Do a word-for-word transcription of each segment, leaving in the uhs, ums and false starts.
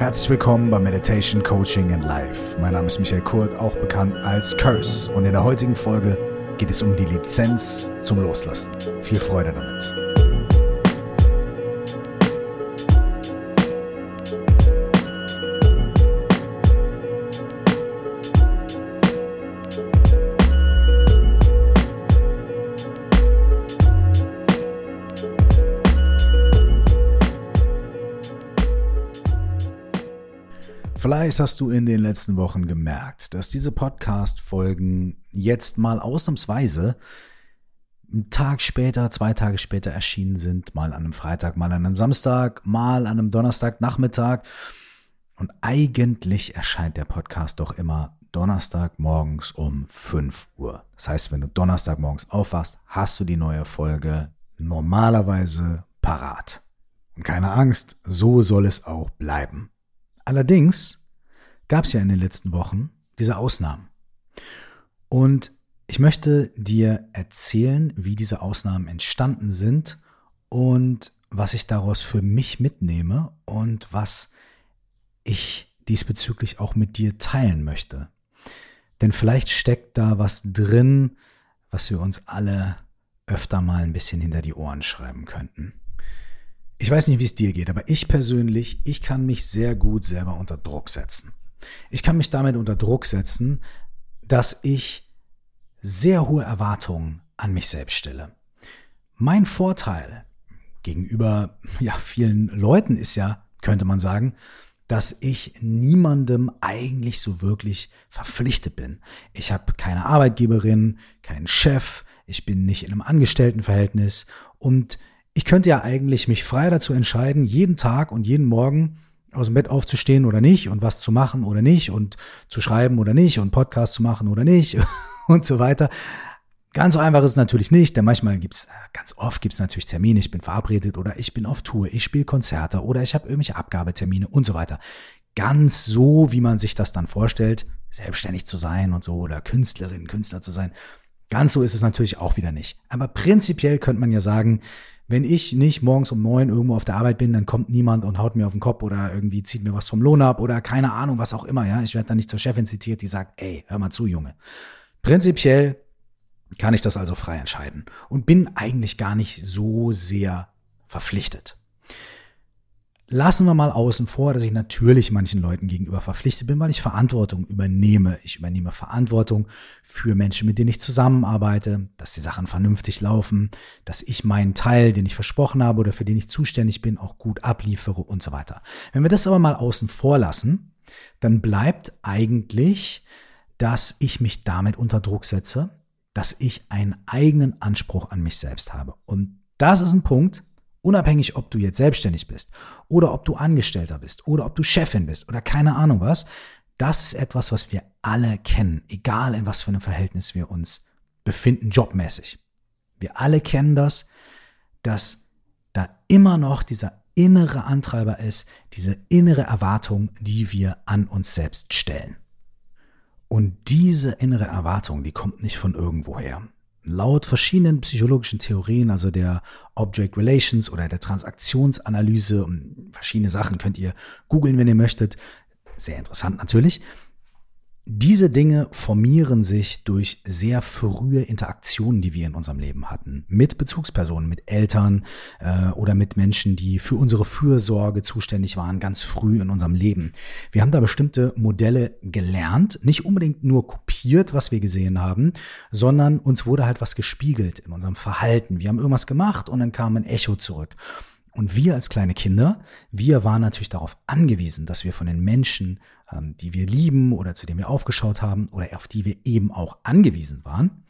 Herzlich willkommen bei Meditation, Coaching and Life. Mein Name ist Michael Kurt, auch bekannt als Curse. Und in der heutigen Folge geht es um die Lizenz zum Loslassen. Viel Freude damit. Vielleicht hast du in den letzten Wochen gemerkt, dass diese Podcast-Folgen jetzt mal ausnahmsweise einen Tag später, zwei Tage später erschienen sind, mal an einem Freitag, mal an einem Samstag, mal an einem Donnerstagnachmittag. Und eigentlich erscheint der Podcast doch immer Donnerstag morgens um fünf Uhr. Das heißt, wenn du Donnerstag morgens aufwachst, hast du die neue Folge normalerweise parat. Und keine Angst, so soll es auch bleiben. Allerdings gab es ja in den letzten Wochen diese Ausnahmen. Und ich möchte dir erzählen, wie diese Ausnahmen entstanden sind und was ich daraus für mich mitnehme und was ich diesbezüglich auch mit dir teilen möchte. Denn vielleicht steckt da was drin, was wir uns alle öfter mal ein bisschen hinter die Ohren schreiben könnten. Ich weiß nicht, wie es dir geht, aber ich persönlich, ich kann mich sehr gut selber unter Druck setzen. Ich kann mich damit unter Druck setzen, dass ich sehr hohe Erwartungen an mich selbst stelle. Mein Vorteil gegenüber ja, vielen Leuten ist ja, könnte man sagen, dass ich niemandem eigentlich so wirklich verpflichtet bin. Ich habe keine Arbeitgeberin, keinen Chef, ich bin nicht in einem Angestelltenverhältnis und ich könnte ja eigentlich mich frei dazu entscheiden, jeden Tag und jeden Morgen aus dem Bett aufzustehen oder nicht und was zu machen oder nicht und zu schreiben oder nicht und Podcast zu machen oder nicht und so weiter. Ganz so einfach ist es natürlich nicht, denn manchmal gibt's, ganz oft gibt es natürlich Termine, ich bin verabredet oder ich bin auf Tour, ich spiele Konzerte oder ich habe irgendwelche Abgabetermine und so weiter. Ganz so, wie man sich das dann vorstellt, selbstständig zu sein und so oder Künstlerin, Künstler zu sein. Ganz so ist es natürlich auch wieder nicht. Aber prinzipiell könnte man ja sagen, wenn ich nicht morgens um neun irgendwo auf der Arbeit bin, dann kommt niemand und haut mir auf den Kopf oder irgendwie zieht mir was vom Lohn ab oder keine Ahnung, was auch immer. Ja, ich werde dann nicht zur Chefin zitiert, die sagt, ey, hör mal zu, Junge. Prinzipiell kann ich das also frei entscheiden und bin eigentlich gar nicht so sehr verpflichtet. Lassen wir mal außen vor, dass ich natürlich manchen Leuten gegenüber verpflichtet bin, weil ich Verantwortung übernehme. Ich übernehme Verantwortung für Menschen, mit denen ich zusammenarbeite, dass die Sachen vernünftig laufen, dass ich meinen Teil, den ich versprochen habe oder für den ich zuständig bin, auch gut abliefere und so weiter. Wenn wir das aber mal außen vor lassen, dann bleibt eigentlich, dass ich mich damit unter Druck setze, dass ich einen eigenen Anspruch an mich selbst habe. Und das ist ein Punkt, unabhängig, ob du jetzt selbstständig bist oder ob du Angestellter bist oder ob du Chefin bist oder keine Ahnung was, das ist etwas, was wir alle kennen, egal in was für einem Verhältnis wir uns befinden, jobmäßig. Wir alle kennen das, dass da immer noch dieser innere Antreiber ist, diese innere Erwartung, die wir an uns selbst stellen. Und diese innere Erwartung, die kommt nicht von irgendwoher. Laut verschiedenen psychologischen Theorien, also der Object Relations oder der Transaktionsanalyse, und verschiedene Sachen könnt ihr googeln, wenn ihr möchtet. Sehr interessant natürlich. Diese Dinge formieren sich durch sehr frühe Interaktionen, die wir in unserem Leben hatten. Mit Bezugspersonen, mit Eltern äh, oder mit Menschen, die für unsere Fürsorge zuständig waren, ganz früh in unserem Leben. Wir haben da bestimmte Modelle gelernt, nicht unbedingt nur kopiert, was wir gesehen haben, sondern uns wurde halt was gespiegelt in unserem Verhalten. Wir haben irgendwas gemacht und dann kam ein Echo zurück. Und wir als kleine Kinder, wir waren natürlich darauf angewiesen, dass wir von den Menschen, ähm, die wir lieben oder zu denen wir aufgeschaut haben oder auf die wir eben auch angewiesen waren,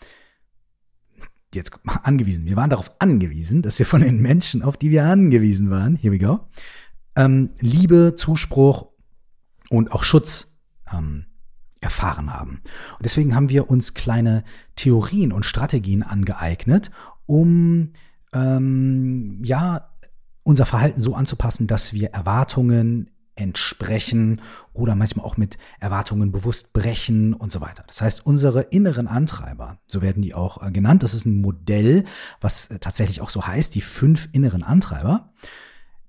jetzt angewiesen, wir waren darauf angewiesen, dass wir von den Menschen, auf die wir angewiesen waren, here we go, ähm, Liebe, Zuspruch und auch Schutz ähm, erfahren haben. Und deswegen haben wir uns kleine Theorien und Strategien angeeignet, um ähm, ja unser Verhalten so anzupassen, dass wir Erwartungen entsprechen oder manchmal auch mit Erwartungen bewusst brechen und so weiter. Das heißt, unsere inneren Antreiber, so werden die auch äh, genannt, das ist ein Modell, was äh, tatsächlich auch so heißt, die fünf inneren Antreiber,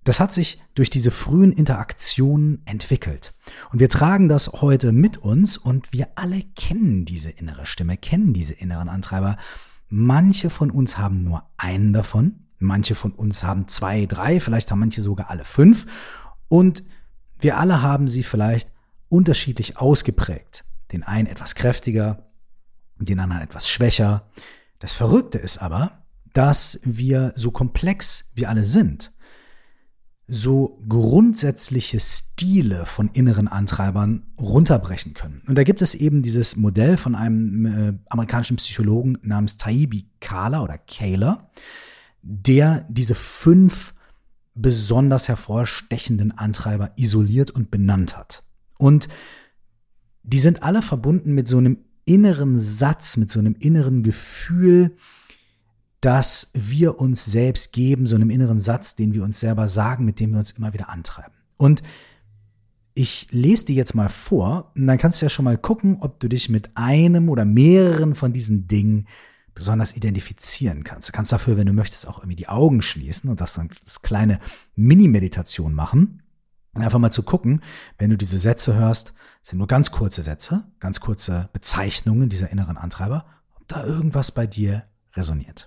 Das hat sich durch diese frühen Interaktionen entwickelt. Und wir tragen das heute mit uns und wir alle kennen diese innere Stimme, kennen diese inneren Antreiber. Manche von uns haben nur einen davon, manche von uns haben zwei, drei, vielleicht haben manche sogar alle fünf. Und wir alle haben sie vielleicht unterschiedlich ausgeprägt. Den einen etwas kräftiger, den anderen etwas schwächer. Das Verrückte ist aber, dass wir, so komplex wir alle sind, so grundsätzliche Stile von inneren Antreibern runterbrechen können. Und da gibt es eben dieses Modell von einem äh, amerikanischen Psychologen namens Taibbi Kahler oder Kahler, der diese fünf besonders hervorstechenden Antreiber isoliert und benannt hat. Und die sind alle verbunden mit so einem inneren Satz, mit so einem inneren Gefühl, das wir uns selbst geben, so einem inneren Satz, den wir uns selber sagen, mit dem wir uns immer wieder antreiben. Und ich lese dir jetzt mal vor, und dann kannst du ja schon mal gucken, ob du dich mit einem oder mehreren von diesen Dingen besonders identifizieren kannst. Du kannst dafür, wenn du möchtest, auch irgendwie die Augen schließen und das dann als kleine Mini-Meditation machen. Einfach mal zu gucken, wenn du diese Sätze hörst, das sind nur ganz kurze Sätze, ganz kurze Bezeichnungen dieser inneren Antreiber, ob da irgendwas bei dir resoniert.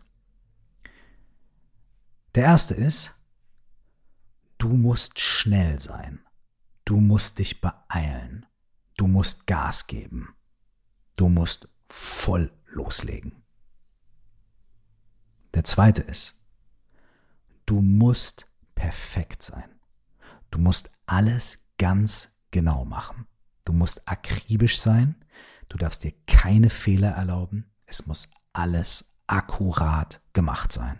Der erste ist, du musst schnell sein. Du musst dich beeilen. Du musst Gas geben. Du musst voll loslegen. Der zweite ist, du musst perfekt sein. Du musst alles ganz genau machen. Du musst akribisch sein. Du darfst dir keine Fehler erlauben. Es muss alles akkurat gemacht sein.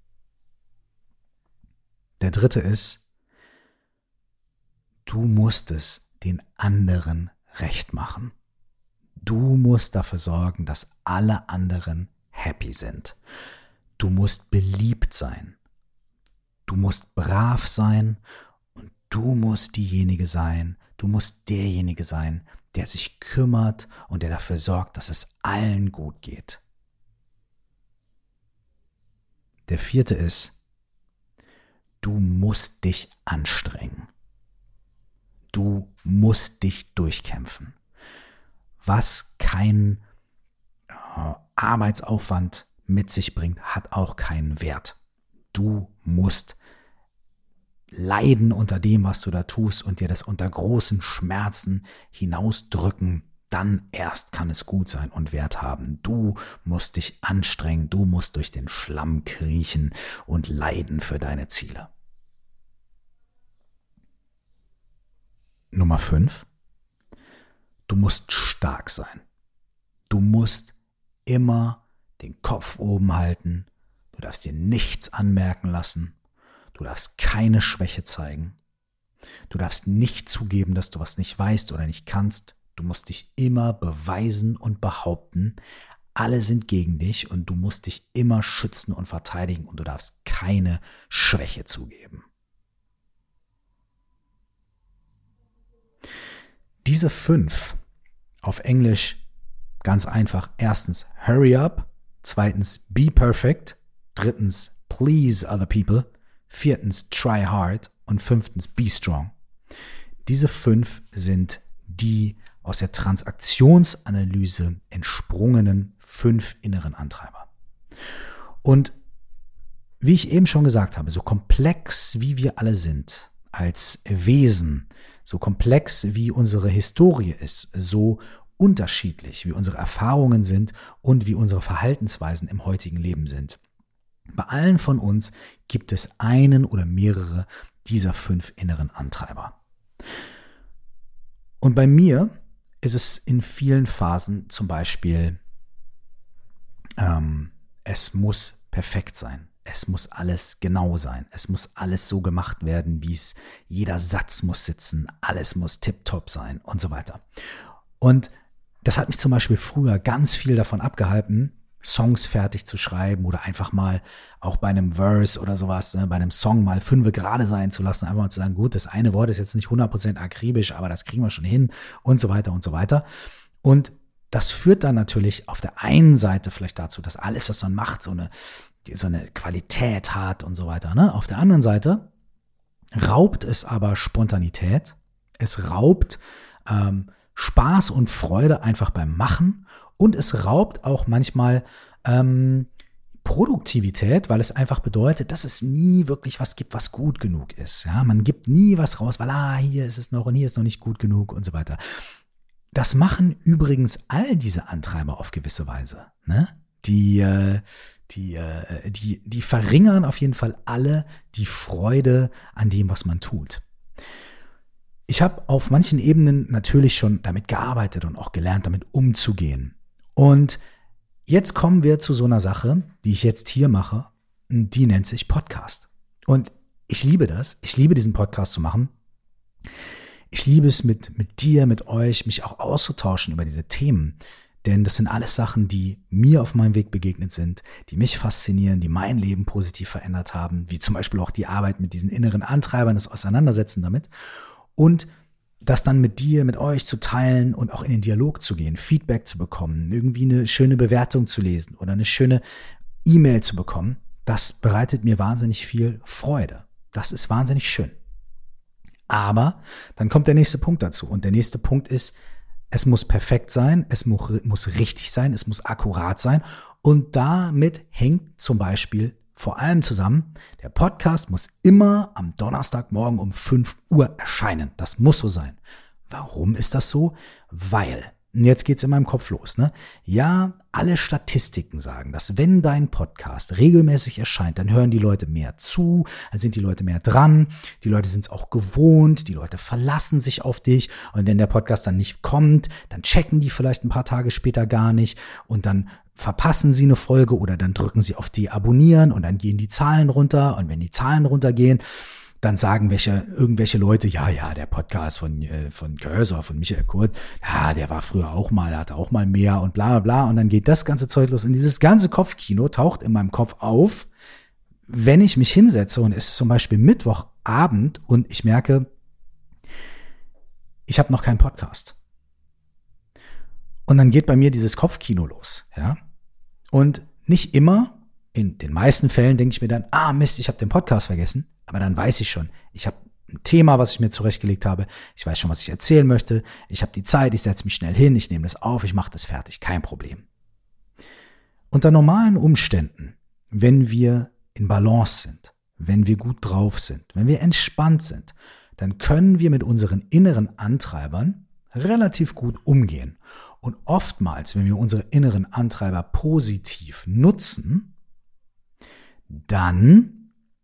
Der dritte ist, du musst es den anderen recht machen. Du musst dafür sorgen, dass alle anderen happy sind. Du musst beliebt sein. Du musst brav sein und du musst diejenige sein, du musst derjenige sein, der sich kümmert und der dafür sorgt, dass es allen gut geht. Der vierte ist, du musst dich anstrengen. Du musst dich durchkämpfen. Was kein äh, Arbeitsaufwand mit sich bringt, hat auch keinen Wert. Du musst leiden unter dem, was du da tust und dir das unter großen Schmerzen hinausdrücken. Dann erst kann es gut sein und Wert haben. Du musst dich anstrengen, du musst durch den Schlamm kriechen und leiden für deine Ziele. Nummer fünf. Du musst stark sein. Du musst immer den Kopf oben halten. Du darfst dir nichts anmerken lassen. Du darfst keine Schwäche zeigen. Du darfst nicht zugeben, dass du was nicht weißt oder nicht kannst. Du musst dich immer beweisen und behaupten. Alle sind gegen dich und du musst dich immer schützen und verteidigen und du darfst keine Schwäche zugeben. Diese fünf, auf Englisch ganz einfach, erstens hurry up, zweitens be perfect, drittens please other people, viertens try hard und fünftens be strong. Diese fünf sind die aus der Transaktionsanalyse entsprungenen fünf inneren Antreiber. Und wie ich eben schon gesagt habe, so komplex wie wir alle sind als Wesen, so komplex wie unsere Historie ist, so unterschiedlich wie unsere Erfahrungen sind und wie unsere Verhaltensweisen im heutigen Leben sind. Bei allen von uns gibt es einen oder mehrere dieser fünf inneren Antreiber. Und bei mir ist es in vielen Phasen zum Beispiel, ähm, es muss perfekt sein. Es muss alles genau sein. Es muss alles so gemacht werden, wie es, jeder Satz muss sitzen, alles muss tipptopp sein und so weiter. Und das hat mich zum Beispiel früher ganz viel davon abgehalten, Songs fertig zu schreiben oder einfach mal auch bei einem Verse oder sowas, ne, bei einem Song mal fünfe gerade sein zu lassen, einfach mal zu sagen, gut, das eine Wort ist jetzt nicht hundert Prozent akribisch, aber das kriegen wir schon hin und so weiter und so weiter. Und das führt dann natürlich auf der einen Seite vielleicht dazu, dass alles, was man macht, so eine, so eine Qualität hat und so weiter. Ne? Auf der anderen Seite raubt es aber Spontanität, es raubt ähm, Spaß und Freude einfach beim Machen und es raubt auch manchmal ähm, Produktivität, weil es einfach bedeutet, dass es nie wirklich was gibt, was gut genug ist. Ja, man gibt nie was raus, weil ah, hier ist es noch und hier ist noch nicht gut genug und so weiter. Das machen übrigens all diese Antreiber auf gewisse Weise. Ne? Die, äh, die, äh, die, die verringern auf jeden Fall alle die Freude an dem, was man tut. Ich habe auf manchen Ebenen natürlich schon damit gearbeitet und auch gelernt, damit umzugehen. Und jetzt kommen wir zu so einer Sache, die ich jetzt hier mache, die nennt sich Podcast. Und ich liebe das. Ich liebe diesen Podcast zu machen. Ich liebe es mit, mit dir, mit euch, mich auch auszutauschen über diese Themen. Denn das sind alles Sachen, die mir auf meinem Weg begegnet sind, die mich faszinieren, die mein Leben positiv verändert haben, wie zum Beispiel auch die Arbeit mit diesen inneren Antreibern, das Auseinandersetzen damit. Und das dann mit dir, mit euch zu teilen und auch in den Dialog zu gehen, Feedback zu bekommen, irgendwie eine schöne Bewertung zu lesen oder eine schöne E-Mail zu bekommen, das bereitet mir wahnsinnig viel Freude. Das ist wahnsinnig schön. Aber dann kommt der nächste Punkt dazu. Und der nächste Punkt ist, es muss perfekt sein, es muss richtig sein, es muss akkurat sein. Und damit hängt zum Beispiel vor allem zusammen, der Podcast muss immer am Donnerstagmorgen um fünf Uhr erscheinen. Das muss so sein. Warum ist das so? Weil, und jetzt geht's in meinem Kopf los, ne? Ja, alle Statistiken sagen, dass wenn dein Podcast regelmäßig erscheint, dann hören die Leute mehr zu, dann sind die Leute mehr dran, die Leute sind es auch gewohnt, die Leute verlassen sich auf dich und wenn der Podcast dann nicht kommt, dann checken die vielleicht ein paar Tage später gar nicht und dann verpassen sie eine Folge oder dann drücken sie auf Deabonnieren und dann gehen die Zahlen runter und wenn die Zahlen runtergehen, dann sagen welche, irgendwelche Leute, ja, ja, der Podcast von, äh, von Köser, von Michael Kurt, ja, der war früher auch mal, hatte auch mal mehr und bla, bla, bla. Und dann geht das ganze Zeug los. Und dieses ganze Kopfkino taucht in meinem Kopf auf, wenn ich mich hinsetze und es ist zum Beispiel Mittwochabend und ich merke, ich habe noch keinen Podcast. Und dann geht bei mir dieses Kopfkino los, ja. Und nicht immer, in den meisten Fällen denke ich mir dann, ah Mist, ich habe den Podcast vergessen. Aber dann weiß ich schon, ich habe ein Thema, was ich mir zurechtgelegt habe. Ich weiß schon, was ich erzählen möchte. Ich habe die Zeit, ich setze mich schnell hin, ich nehme das auf, ich mache das fertig, kein Problem. Unter normalen Umständen, wenn wir in Balance sind, wenn wir gut drauf sind, wenn wir entspannt sind, dann können wir mit unseren inneren Antreibern relativ gut umgehen. Und oftmals, wenn wir unsere inneren Antreiber positiv nutzen, dann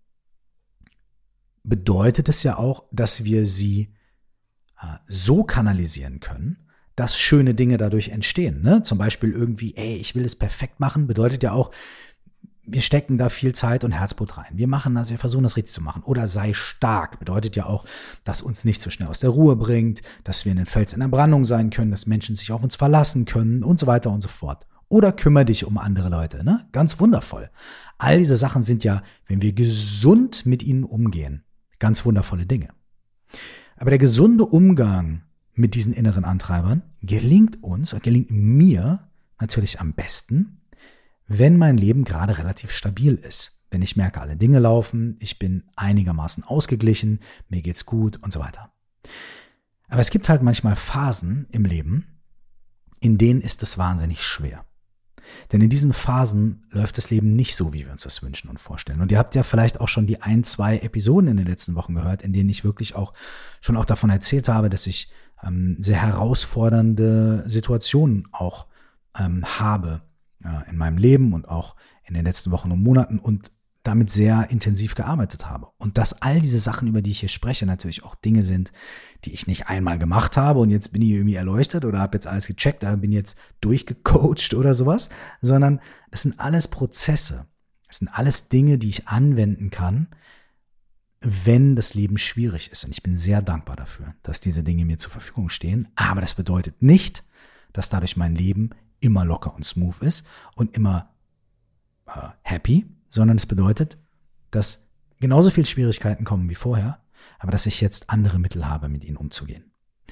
bedeutet es ja auch, dass wir sie äh, so kanalisieren können, dass schöne Dinge dadurch entstehen. Ne? Zum Beispiel irgendwie, ey, ich will es perfekt machen, bedeutet ja auch, wir stecken da viel Zeit und Herzblut rein. Wir machen das, wir versuchen das richtig zu machen. Oder sei stark, bedeutet ja auch, dass uns nicht so schnell aus der Ruhe bringt, dass wir ein Fels in der Brandung sein können, dass Menschen sich auf uns verlassen können und so weiter und so fort. Oder kümmere dich um andere Leute, ne? Ganz wundervoll. All diese Sachen sind ja, wenn wir gesund mit ihnen umgehen, ganz wundervolle Dinge. Aber der gesunde Umgang mit diesen inneren Antreibern gelingt uns und gelingt mir natürlich am besten, wenn mein Leben gerade relativ stabil ist. Wenn ich merke, alle Dinge laufen, ich bin einigermaßen ausgeglichen, mir geht's gut und so weiter. Aber es gibt halt manchmal Phasen im Leben, in denen ist es wahnsinnig schwer. Denn in diesen Phasen läuft das Leben nicht so, wie wir uns das wünschen und vorstellen. Und ihr habt ja vielleicht auch schon die ein, zwei Episoden in den letzten Wochen gehört, in denen ich wirklich auch schon auch davon erzählt habe, dass ich ähm, sehr herausfordernde Situationen auch ähm, habe äh, in meinem Leben und auch in den letzten Wochen und Monaten und damit sehr intensiv gearbeitet habe. Und dass all diese Sachen, über die ich hier spreche, natürlich auch Dinge sind, die ich nicht einmal gemacht habe und jetzt bin ich irgendwie erleuchtet oder habe jetzt alles gecheckt, oder bin jetzt durchgecoacht oder sowas, sondern das sind alles Prozesse. Das sind alles Dinge, die ich anwenden kann, wenn das Leben schwierig ist. Und ich bin sehr dankbar dafür, dass diese Dinge mir zur Verfügung stehen. Aber das bedeutet nicht, dass dadurch mein Leben immer locker und smooth ist und immer äh, happy, sondern es bedeutet, dass genauso viele Schwierigkeiten kommen wie vorher, aber dass ich jetzt andere Mittel habe, mit ihnen umzugehen.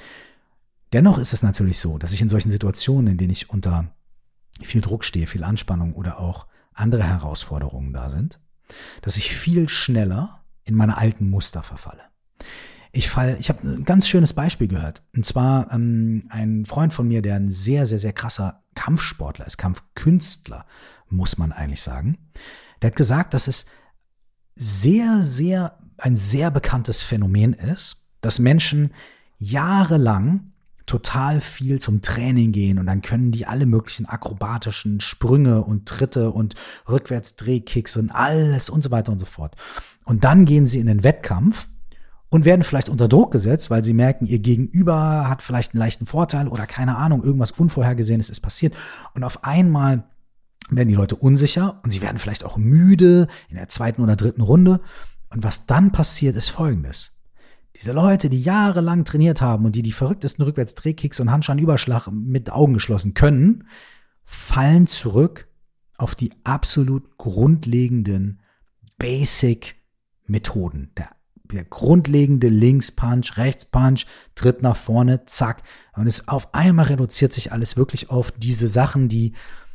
Dennoch ist es natürlich so, dass ich in solchen Situationen, in denen ich unter viel Druck stehe, viel Anspannung oder auch andere Herausforderungen da sind, dass ich viel schneller in meine alten Muster verfalle. Ich fall, ich habe ein ganz schönes Beispiel gehört. Und zwar ähm, ein Freund von mir, der ein sehr, sehr, sehr krasser Kampfsportler ist, Kampfkünstler, muss man eigentlich sagen. Der hat gesagt, dass es sehr, sehr, ein sehr bekanntes Phänomen ist, dass Menschen jahrelang total viel zum Training gehen und dann können die alle möglichen akrobatischen Sprünge und Tritte und Rückwärtsdrehkicks und alles und so weiter und so fort. Und dann gehen sie in den Wettkampf und werden vielleicht unter Druck gesetzt, weil sie merken, ihr Gegenüber hat vielleicht einen leichten Vorteil oder keine Ahnung, irgendwas Unvorhergesehenes ist passiert. Und auf einmal werden die Leute unsicher und sie werden vielleicht auch müde in der zweiten oder dritten Runde. Und was dann passiert, ist Folgendes. Diese Leute, die jahrelang trainiert haben und die die verrücktesten Rückwärtsdrehkicks und Handschanüberschlag mit Augen geschlossen können, fallen zurück auf die absolut grundlegenden Basic-Methoden. Der, der grundlegende Links-Punch, Rechts-Punch, Tritt nach vorne, zack. Und es auf einmal reduziert sich alles wirklich auf diese Sachen, die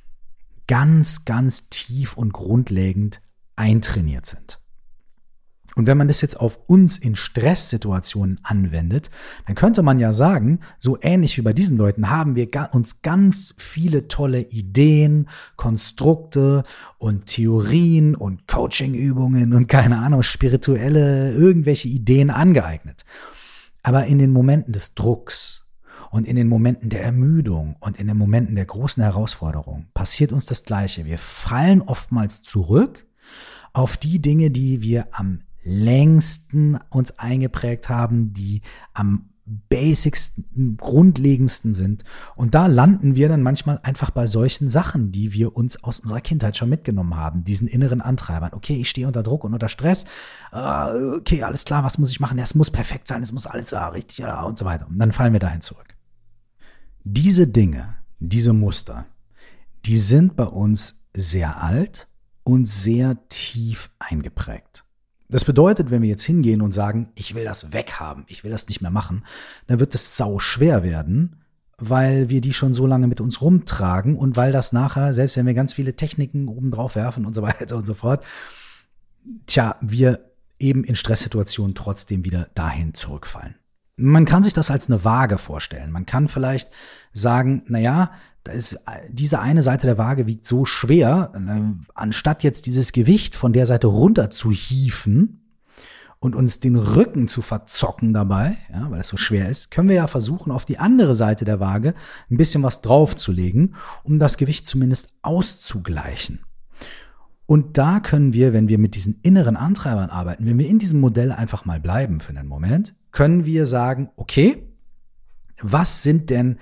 ganz, ganz tief und grundlegend eintrainiert sind. Und wenn man das jetzt auf uns in Stresssituationen anwendet, dann könnte man ja sagen, so ähnlich wie bei diesen Leuten haben wir uns ganz viele tolle Ideen, Konstrukte und Theorien und Coachingübungen und keine Ahnung, spirituelle irgendwelche Ideen angeeignet. Aber in den Momenten des Drucks und in den Momenten der Ermüdung und in den Momenten der großen Herausforderung passiert uns das Gleiche. Wir fallen oftmals zurück auf die Dinge, die wir am längsten uns eingeprägt haben, die am basicsten, grundlegendsten sind. Und da landen wir dann manchmal einfach bei solchen Sachen, die wir uns aus unserer Kindheit schon mitgenommen haben, diesen inneren Antreibern. Okay, ich stehe unter Druck und unter Stress. Okay, alles klar, was muss ich machen? Es muss perfekt sein, es muss alles ja, richtig ja, und so weiter. Und dann fallen wir dahin zurück. Diese Dinge, diese Muster, die sind bei uns sehr alt und sehr tief eingeprägt. Das bedeutet, wenn wir jetzt hingehen und sagen, ich will das weghaben, ich will das nicht mehr machen, dann wird es sau schwer werden, weil wir die schon so lange mit uns rumtragen und weil das nachher, selbst wenn wir ganz viele Techniken oben drauf werfen und so weiter und so fort, tja, wir eben in Stresssituationen trotzdem wieder dahin zurückfallen. Man kann sich das als eine Waage vorstellen. Man kann vielleicht sagen, naja, da ist, diese eine Seite der Waage wiegt so schwer, anstatt jetzt dieses Gewicht von der Seite runter zu hieven und uns den Rücken zu verzocken dabei, ja, weil es so schwer ist, können wir ja versuchen, auf die andere Seite der Waage ein bisschen was draufzulegen, um das Gewicht zumindest auszugleichen. Und da können wir, wenn wir mit diesen inneren Antreibern arbeiten, wenn wir in diesem Modell einfach mal bleiben für einen Moment, können wir sagen, okay, was sind denn,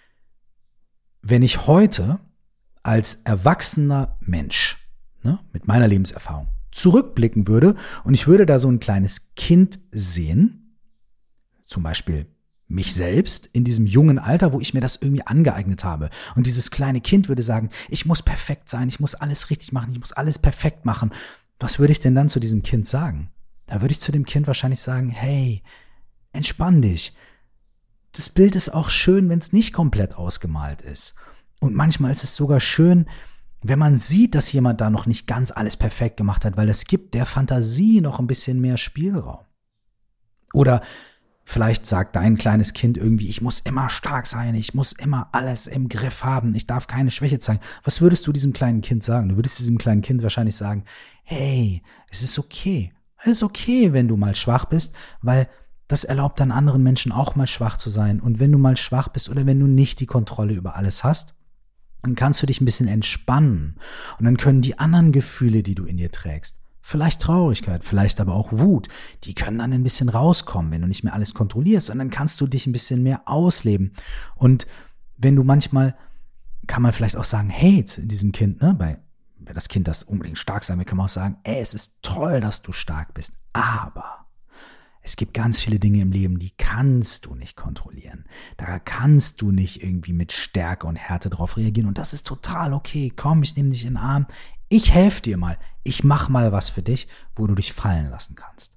wenn ich heute als erwachsener Mensch, ne, mit meiner Lebenserfahrung zurückblicken würde und ich würde da so ein kleines Kind sehen, zum Beispiel mich selbst in diesem jungen Alter, wo ich mir das irgendwie angeeignet habe. Und dieses kleine Kind würde sagen, ich muss perfekt sein, ich muss alles richtig machen, ich muss alles perfekt machen. Was würde ich denn dann zu diesem Kind sagen? Da würde ich zu dem Kind wahrscheinlich sagen, hey, entspann dich. Das Bild ist auch schön, wenn es nicht komplett ausgemalt ist. Und manchmal ist es sogar schön, wenn man sieht, dass jemand da noch nicht ganz alles perfekt gemacht hat, weil es gibt der Fantasie noch ein bisschen mehr Spielraum. Oder vielleicht sagt dein kleines Kind irgendwie, ich muss immer stark sein, ich muss immer alles im Griff haben, ich darf keine Schwäche zeigen. Was würdest du diesem kleinen Kind sagen? Du würdest diesem kleinen Kind wahrscheinlich sagen, hey, es ist okay. Es ist okay, wenn du mal schwach bist, weil das erlaubt dann anderen Menschen auch mal schwach zu sein. Und wenn du mal schwach bist oder wenn du nicht die Kontrolle über alles hast, dann kannst du dich ein bisschen entspannen. Und dann können die anderen Gefühle, die du in dir trägst, vielleicht Traurigkeit, vielleicht aber auch Wut, die können dann ein bisschen rauskommen, wenn du nicht mehr alles kontrollierst. Und dann kannst du dich ein bisschen mehr ausleben. Und wenn du manchmal, kann man vielleicht auch sagen, hey, zu diesem Kind, ne, bei, wenn das Kind das unbedingt stark sein will, kann man auch sagen, ey, es ist toll, dass du stark bist, aber es gibt ganz viele Dinge im Leben, die kannst du nicht kontrollieren. Da kannst du nicht irgendwie mit Stärke und Härte drauf reagieren. Und das ist total okay. Komm, ich nehme dich in den Arm. Ich helfe dir mal. Ich mache mal was für dich, wo du dich fallen lassen kannst.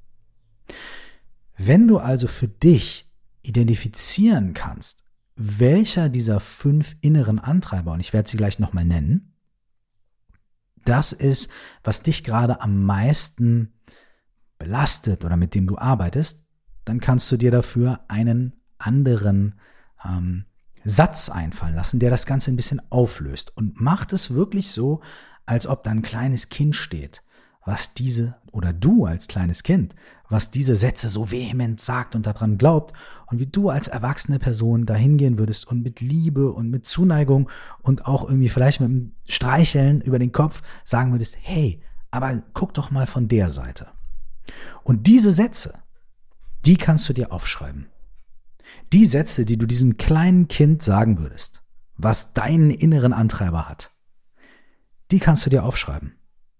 Wenn du also für dich identifizieren kannst, welcher dieser fünf inneren Antreiber, und ich werde sie gleich nochmal nennen, das ist, was dich gerade am meisten belastet oder mit dem du arbeitest, dann kannst du dir dafür einen anderen ähm, Satz einfallen lassen, der das Ganze ein bisschen auflöst. Und macht es wirklich so, als ob da ein kleines Kind steht, was diese, oder du als kleines Kind, was diese Sätze so vehement sagt und daran glaubt, und wie du als erwachsene Person dahin gehen würdest und mit Liebe und mit Zuneigung und auch irgendwie vielleicht mit einem Streicheln über den Kopf sagen würdest, hey, aber guck doch mal von der Seite. Und diese Sätze, die kannst du dir aufschreiben. Die Sätze, die du diesem kleinen Kind sagen würdest, was deinen inneren Antreiber hat, die kannst du dir aufschreiben.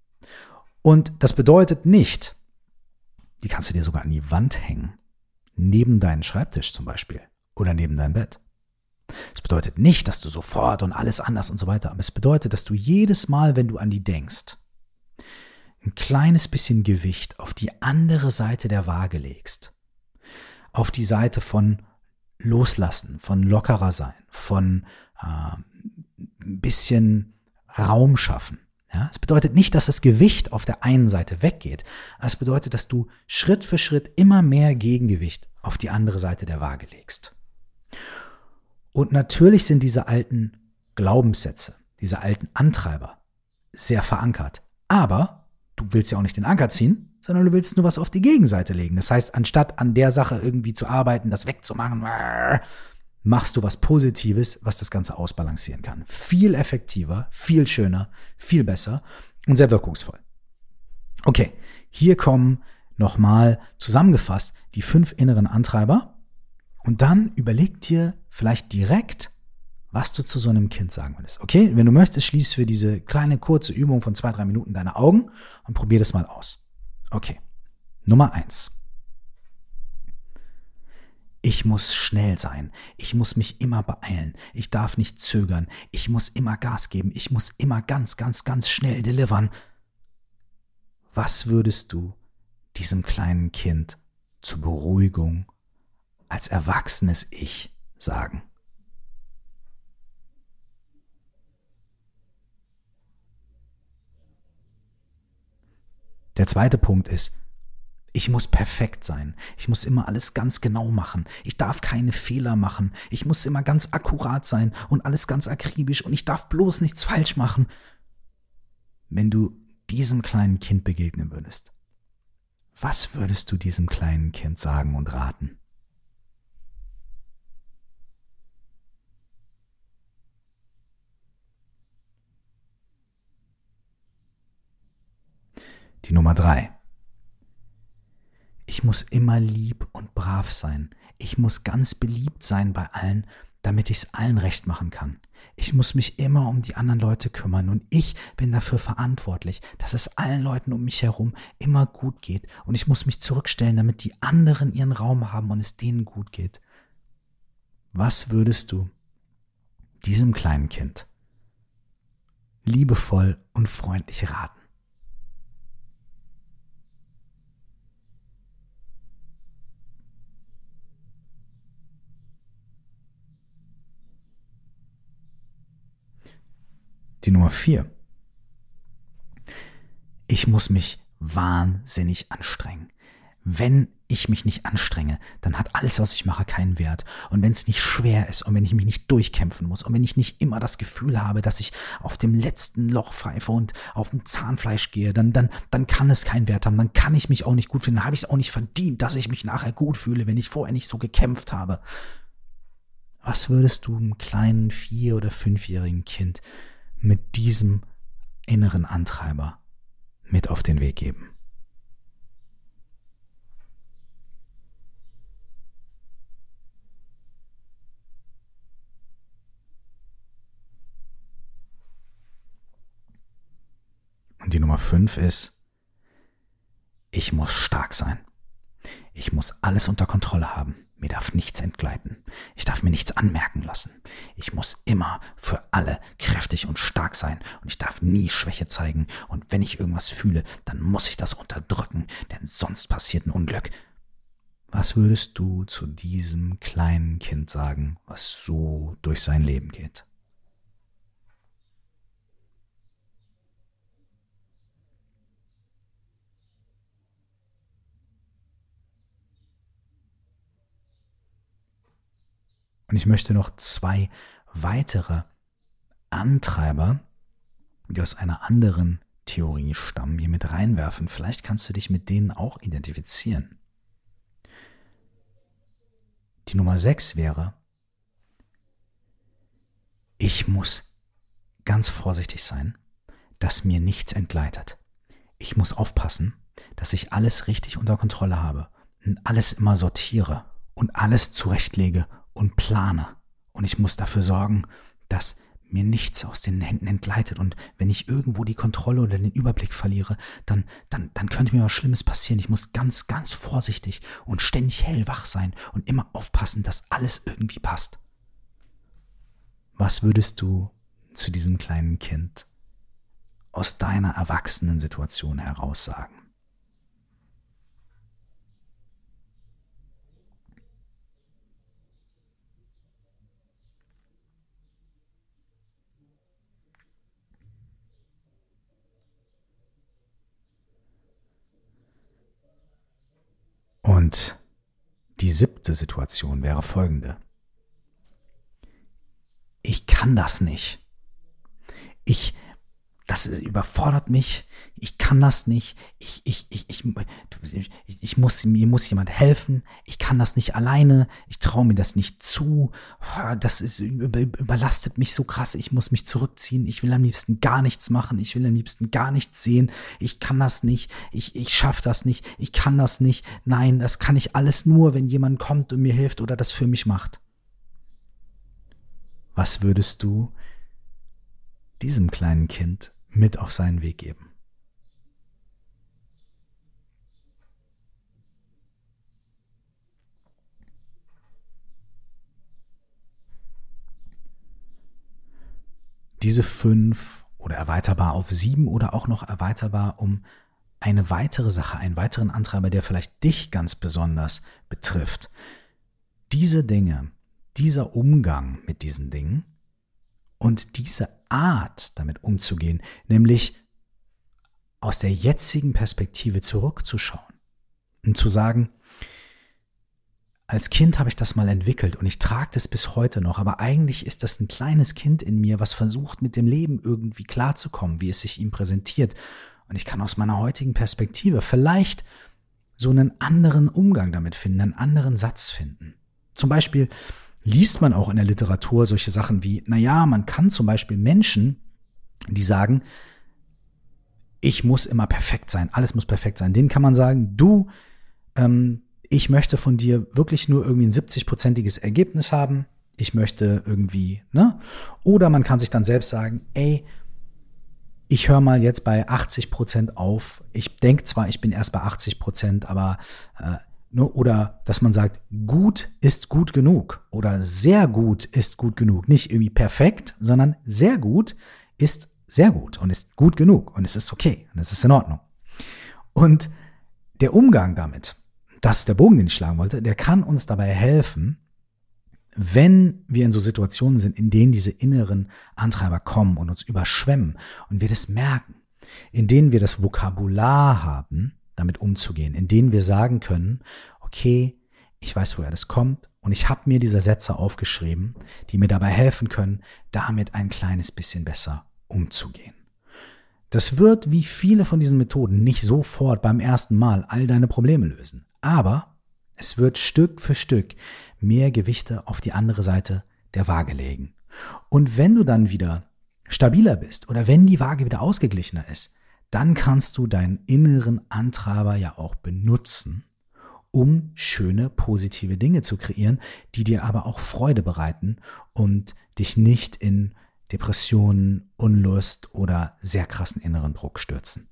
Und das bedeutet nicht, die kannst du dir sogar an die Wand hängen, neben deinen Schreibtisch zum Beispiel oder neben dein Bett. Es bedeutet nicht, dass du sofort und alles anders und so weiter, aber es bedeutet, dass du jedes Mal, wenn du an die denkst, ein kleines bisschen Gewicht auf die andere Seite der Waage legst. Auf die Seite von Loslassen, von lockerer sein, von äh, ein bisschen Raum schaffen. Ja, es bedeutet nicht, dass das Gewicht auf der einen Seite weggeht. Es bedeutet, dass du Schritt für Schritt immer mehr Gegengewicht auf die andere Seite der Waage legst. Und natürlich sind diese alten Glaubenssätze, diese alten Antreiber sehr verankert. Aber du willst ja auch nicht den Anker ziehen, sondern du willst nur was auf die Gegenseite legen. Das heißt, anstatt an der Sache irgendwie zu arbeiten, das wegzumachen, machst du was Positives, was das Ganze ausbalancieren kann. Viel effektiver, viel schöner, viel besser und sehr wirkungsvoll. Okay, hier kommen nochmal zusammengefasst die fünf inneren Antreiber und dann überleg dir vielleicht direkt, was du zu so einem Kind sagen würdest. Okay, wenn du möchtest, schließ für diese kleine kurze Übung von zwei, drei Minuten deine Augen und probier das mal aus. Okay, Nummer eins. Ich muss schnell sein. Ich muss mich immer beeilen. Ich darf nicht zögern. Ich muss immer Gas geben. Ich muss immer ganz, ganz, ganz schnell delivern. Was würdest du diesem kleinen Kind zur Beruhigung als erwachsenes Ich sagen? Der zweite Punkt ist, ich muss perfekt sein. Ich muss immer alles ganz genau machen. Ich darf keine Fehler machen. Ich muss immer ganz akkurat sein und alles ganz akribisch und ich darf bloß nichts falsch machen. Wenn du diesem kleinen Kind begegnen würdest, was würdest du diesem kleinen Kind sagen und raten? Die Nummer drei. Ich muss immer lieb und brav sein. Ich muss ganz beliebt sein bei allen, damit ich es allen recht machen kann. Ich muss mich immer um die anderen Leute kümmern und ich bin dafür verantwortlich, dass es allen Leuten um mich herum immer gut geht und ich muss mich zurückstellen, damit die anderen ihren Raum haben und es denen gut geht. Was würdest du diesem kleinen Kind liebevoll und freundlich raten? Die Nummer vier. Ich muss mich wahnsinnig anstrengen. Wenn ich mich nicht anstrenge, dann hat alles, was ich mache, keinen Wert. Und wenn es nicht schwer ist und wenn ich mich nicht durchkämpfen muss und wenn ich nicht immer das Gefühl habe, dass ich auf dem letzten Loch pfeife und auf dem Zahnfleisch gehe, dann, dann, dann kann es keinen Wert haben. Dann kann ich mich auch nicht gut fühlen. Dann habe ich es auch nicht verdient, dass ich mich nachher gut fühle, wenn ich vorher nicht so gekämpft habe. Was würdest du einem kleinen vier- oder fünfjährigen Kind mit diesem inneren Antreiber mit auf den Weg geben? Und die Nummer fünf ist, ich muss stark sein. Ich muss alles unter Kontrolle haben. Mir darf nichts entgleiten. Ich darf mir nichts anmerken lassen. Ich muss immer für alle kräftig und stark sein und ich darf nie Schwäche zeigen. Und wenn ich irgendwas fühle, dann muss ich das unterdrücken, denn sonst passiert ein Unglück. Was würdest du zu diesem kleinen Kind sagen, was so durch sein Leben geht? Und ich möchte noch zwei weitere Antreiber, die aus einer anderen Theorie stammen, hier mit reinwerfen. Vielleicht kannst du dich mit denen auch identifizieren. Die Nummer sechs wäre, ich muss ganz vorsichtig sein, dass mir nichts entgleitet. Ich muss aufpassen, dass ich alles richtig unter Kontrolle habe und alles immer sortiere und alles zurechtlege und plane. Und ich muss dafür sorgen, dass mir nichts aus den Händen entgleitet. Und wenn ich irgendwo die Kontrolle oder den Überblick verliere, dann, dann, dann könnte mir was Schlimmes passieren. Ich muss ganz, ganz vorsichtig und ständig hellwach sein und immer aufpassen, dass alles irgendwie passt. Was würdest du zu diesem kleinen Kind aus deiner Erwachsenensituation heraus sagen? Und die siebte Situation wäre folgende. Ich kann das nicht. Ich, das überfordert mich. Ich kann das nicht. Ich, ich, ich, ich, ich, ich muss, mir muss jemand helfen. Ich kann das nicht alleine. Ich traue mir das nicht zu. Das ist, über, überlastet mich so krass. Ich muss mich zurückziehen. Ich will am liebsten gar nichts machen. Ich will am liebsten gar nichts sehen. Ich kann das nicht. Ich, ich schaffe das nicht. Ich kann das nicht. Nein, das kann ich alles nur, wenn jemand kommt und mir hilft oder das für mich macht. Was würdest du diesem kleinen Kind mit auf seinen Weg geben? Diese fünf oder erweiterbar auf sieben oder auch noch erweiterbar um eine weitere Sache, einen weiteren Antreiber, der vielleicht dich ganz besonders betrifft. Diese Dinge, dieser Umgang mit diesen Dingen und diese Art, damit umzugehen, nämlich aus der jetzigen Perspektive zurückzuschauen und zu sagen, als Kind habe ich das mal entwickelt und ich trage das bis heute noch, aber eigentlich ist das ein kleines Kind in mir, was versucht, mit dem Leben irgendwie klarzukommen, wie es sich ihm präsentiert. Und ich kann aus meiner heutigen Perspektive vielleicht so einen anderen Umgang damit finden, einen anderen Satz finden. Zum Beispiel liest man auch in der Literatur solche Sachen wie, naja, man kann zum Beispiel Menschen, die sagen, ich muss immer perfekt sein, alles muss perfekt sein, denen kann man sagen, du, ähm, ich möchte von dir wirklich nur irgendwie ein siebzig-prozentiges Ergebnis haben, ich möchte irgendwie, ne? Oder man kann sich dann selbst sagen, ey, ich höre mal jetzt bei achtzig Prozent auf, ich denke zwar, ich bin erst bei achtzig Prozent, aber äh, oder dass man sagt, gut ist gut genug oder sehr gut ist gut genug. Nicht irgendwie perfekt, sondern sehr gut ist sehr gut und ist gut genug und es ist okay und es ist in Ordnung. Und der Umgang damit, das ist der Bogen, den ich schlagen wollte, der kann uns dabei helfen, wenn wir in so Situationen sind, in denen diese inneren Antreiber kommen und uns überschwemmen und wir das merken, in denen wir das Vokabular haben, damit umzugehen, in denen wir sagen können, okay, ich weiß, woher das kommt und ich habe mir diese Sätze aufgeschrieben, die mir dabei helfen können, damit ein kleines bisschen besser umzugehen. Das wird, wie viele von diesen Methoden, nicht sofort beim ersten Mal all deine Probleme lösen, aber es wird Stück für Stück mehr Gewichte auf die andere Seite der Waage legen. Und wenn du dann wieder stabiler bist oder wenn die Waage wieder ausgeglichener ist, dann kannst du deinen inneren Antreiber ja auch benutzen, um schöne, positive Dinge zu kreieren, die dir aber auch Freude bereiten und dich nicht in Depressionen, Unlust oder sehr krassen inneren Druck stürzen.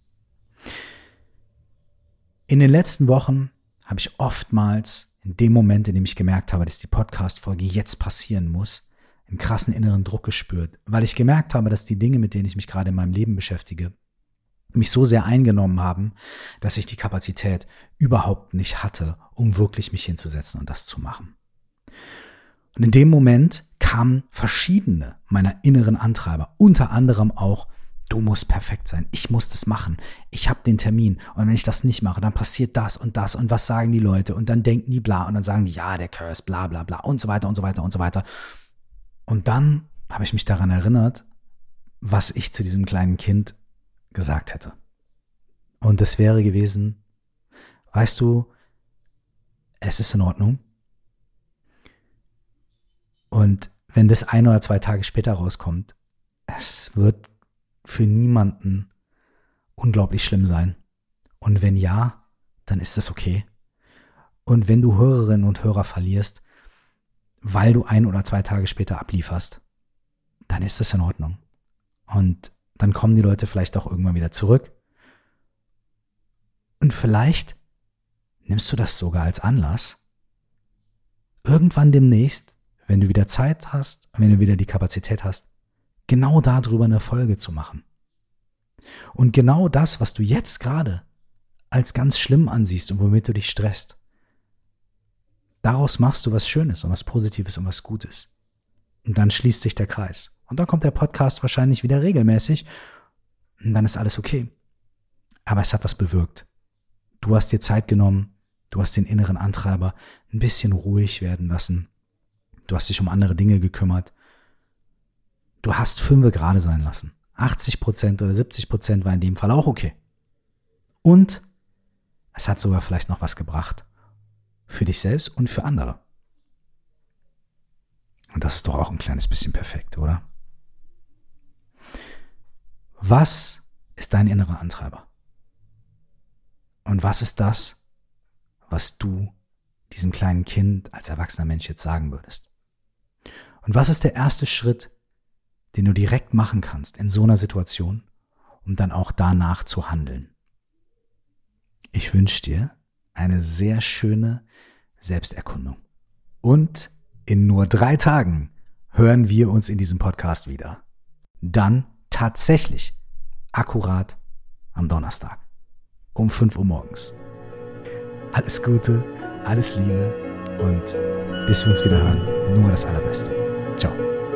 In den letzten Wochen habe ich oftmals in dem Moment, in dem ich gemerkt habe, dass die Podcast-Folge jetzt passieren muss, einen krassen inneren Druck gespürt, weil ich gemerkt habe, dass die Dinge, mit denen ich mich gerade in meinem Leben beschäftige, mich so sehr eingenommen haben, dass ich die Kapazität überhaupt nicht hatte, um wirklich mich hinzusetzen und das zu machen. Und in dem Moment kamen verschiedene meiner inneren Antreiber, unter anderem auch Du musst perfekt sein. Ich muss das machen. Ich habe den Termin. Und wenn ich das nicht mache, dann passiert das und das. Und was sagen die Leute? Und dann denken die bla. Und dann sagen die, ja, der Curse, bla bla bla. Und so weiter und so weiter und so weiter. Und dann habe ich mich daran erinnert, was ich zu diesem kleinen Kind gesagt hätte. Und das wäre gewesen, weißt du, es ist in Ordnung. Und wenn das ein oder zwei Tage später rauskommt, es wird für niemanden unglaublich schlimm sein. Und wenn ja, dann ist das okay. Und wenn du Hörerinnen und Hörer verlierst, weil du ein oder zwei Tage später ablieferst, dann ist das in Ordnung. Und dann kommen die Leute vielleicht auch irgendwann wieder zurück. Und vielleicht nimmst du das sogar als Anlass, irgendwann demnächst, wenn du wieder Zeit hast und wenn du wieder die Kapazität hast, genau darüber eine Folge zu machen. Und genau das, was du jetzt gerade als ganz schlimm ansiehst und womit du dich stresst, daraus machst du was Schönes und was Positives und was Gutes. Und dann schließt sich der Kreis. Und dann kommt der Podcast wahrscheinlich wieder regelmäßig und dann ist alles okay. Aber es hat was bewirkt. Du hast dir Zeit genommen, du hast den inneren Antreiber ein bisschen ruhig werden lassen. Du hast dich um andere Dinge gekümmert. Du hast fünfe gerade sein lassen. achtzig Prozent oder siebzig Prozent war in dem Fall auch okay. Und es hat sogar vielleicht noch was gebracht. Für dich selbst und für andere. Und das ist doch auch ein kleines bisschen perfekt, oder? Was ist dein innerer Antreiber? Und was ist das, was du diesem kleinen Kind als erwachsener Mensch jetzt sagen würdest? Und was ist der erste Schritt, den du direkt machen kannst in so einer Situation, um dann auch danach zu handeln? Ich wünsche dir eine sehr schöne Selbsterkundung. Und in nur drei Tagen hören wir uns in diesem Podcast wieder. Dann tatsächlich akkurat am Donnerstag um fünf Uhr morgens. Alles Gute, alles Liebe und bis wir uns wieder hören, nur das Allerbeste. Ciao.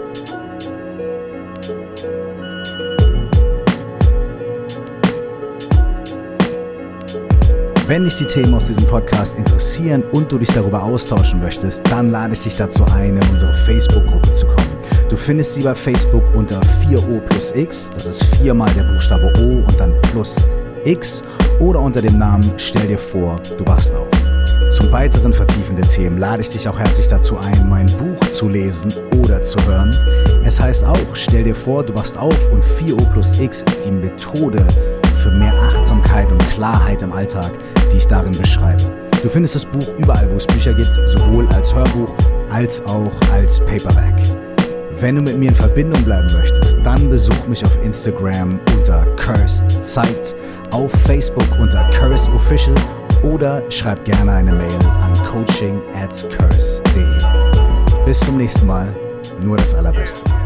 Wenn dich die Themen aus diesem Podcast interessieren und du dich darüber austauschen möchtest, dann lade ich dich dazu ein, in unsere Facebook-Gruppe zu kommen. Du findest sie bei Facebook unter vier O plus X, das ist viermal der Buchstabe O und dann plus X, oder unter dem Namen Stell dir vor, du wachst auf. Zum weiteren vertiefende Themen lade ich dich auch herzlich dazu ein, mein Buch zu lesen oder zu hören. Es heißt auch, stell dir vor, du wachst auf und vier O plus X ist die Methode für mehr Achtsamkeit und Klarheit im Alltag, die ich darin beschreibe. Du findest das Buch überall, wo es Bücher gibt, sowohl als Hörbuch als auch als Paperback. Wenn du mit mir in Verbindung bleiben möchtest, dann besuch mich auf Instagram unter Cursed Zeit, auf Facebook unter Curse Official oder schreib gerne eine Mail an coaching at curse punkt de. Bis zum nächsten Mal, nur das Allerbeste.